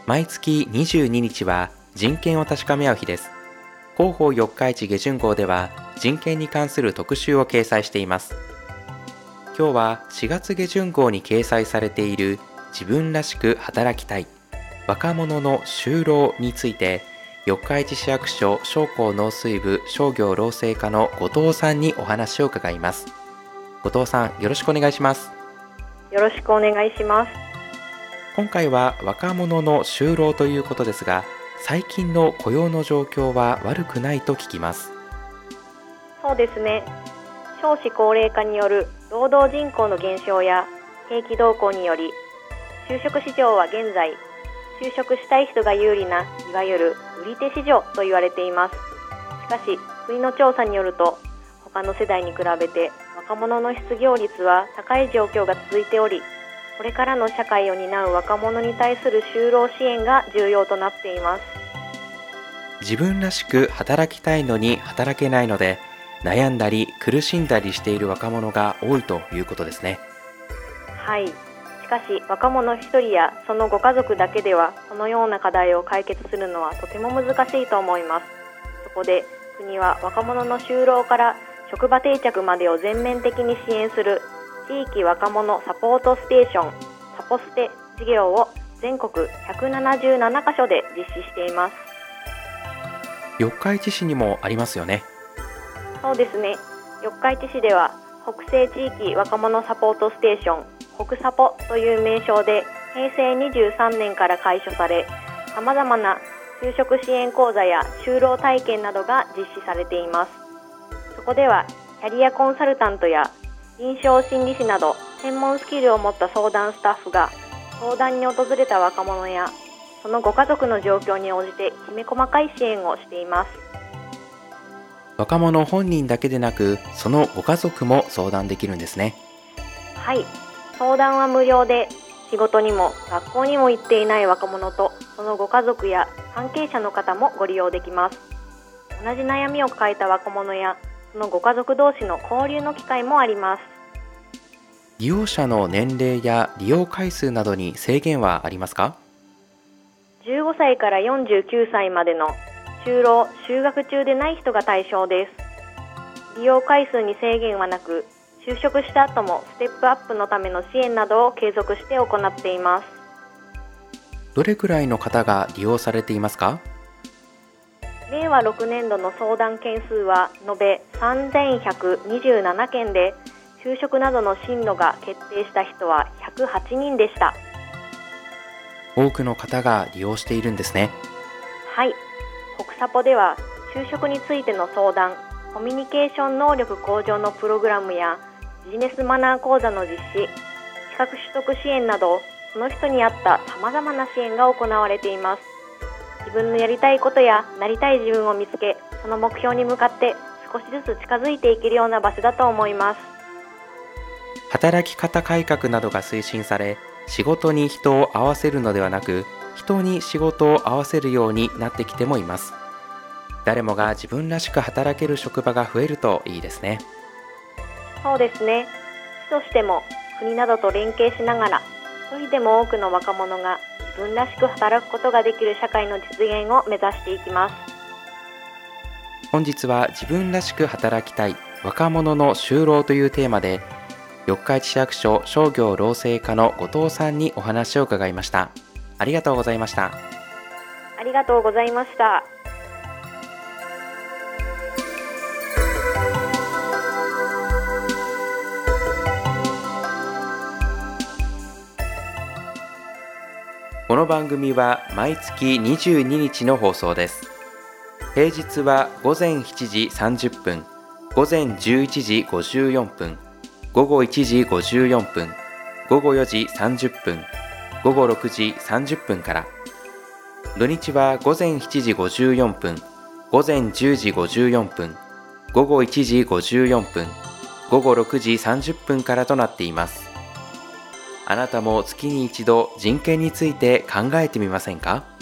毎月22日は人権を確かめ合う日です。広報四日市下旬号では人権に関する特集を掲載しています。今日は4月下旬号に掲載されている自分らしく働きたい若者の就労について、四日市市役所商工農水部商業労政課の後藤さんにお話を伺います。後藤さん、よろしくお願いします。 よろしくお願いします。 今回は若者の就労ということですが、最近の雇用の状況は悪くないと聞きます。 そうですね。少子高齢化による労働人口の減少や景気動向により、就職市場は現在、就職したい人が有利ないわゆる売り手市場と言われています。しかし国の調査によると、他の世代に比べて若者の失業率は高い状況が続いており、これからの社会を担う若者に対する就労支援が重要となっています。 自分らしく働きたいのに働けないので、悩んだり苦しんだりしている若者が多いということですね。 はい。しかし若者一人やそのご家族だけではこのような課題を解決するのはとても難しいと思います。そこで国は若者の就労から職場定着までを全面的に支援する地域若者サポートステーションサポステ事業を全国177カ所で実施しています。 四日市市にもありますよね。 そうですね。四日市市では北西地域若者サポートステーション北サポという名称で平成23年から開所され、さまざまな就職支援講座や就労体験などが実施されています。そこではキャリアコンサルタントや臨床心理士など専門スキルを持った相談スタッフが相談に訪れた若者やそのご家族の状況に応じてきめ細かい支援をしています。 若者本人だけでなく、そのご家族も相談できるんですね。 はい、相談は無料で、仕事にも学校にも行っていない若者とそのご家族や関係者の方もご利用できます。同じ悩みを抱えた若者やそのご家族同士の交流の機会もあります。 利用者の年齢や利用回数などに制限はありますか ？15歳から49歳までの就労・就学中でない人が対象です。利用回数に制限はなく、就職した後もステップアップのための支援などを継続して行っています。 どれくらいの方が利用されていますか？ 令和6年度の相談件数は延べ3127件で、就職などの進路が決定した人は108人でした。 多くの方が利用しているんですね。 はい。北サポでは就職についての相談、コミュニケーション能力向上のプログラムやビジネスマナー講座の実施、資格取得支援など、その人に合ったさまざまな支援が行われています。自分のやりたいことやなりたい自分を見つけ、その目標に向かって少しずつ近づいていけるような場所だと思います。 働き方改革などが推進され、仕事に人を合わせるのではなく、人に仕事を合わせるようになってきてもいます。誰もが自分らしく働ける職場が増えるといいですね。 そうですね。市としても国などと連携しながら、一人でも多くの若者が自分らしく働くことができる社会の実現を目指していきます。 本日は自分らしく働きたい若者の就労というテーマで、四日市市役所商業労政課の後藤さんにお話を伺いました。ありがとうございました。 ありがとうございました。 この番組は毎月22日の放送です。平日は午前7時30分、午前11時54分、午後1時54分、午後4時30分、午後6時30分から。土日は午前7時54分、午前10時54分、午後1時54分、午後6時30分からとなっています。あなたも月に一度人権について考えてみませんか？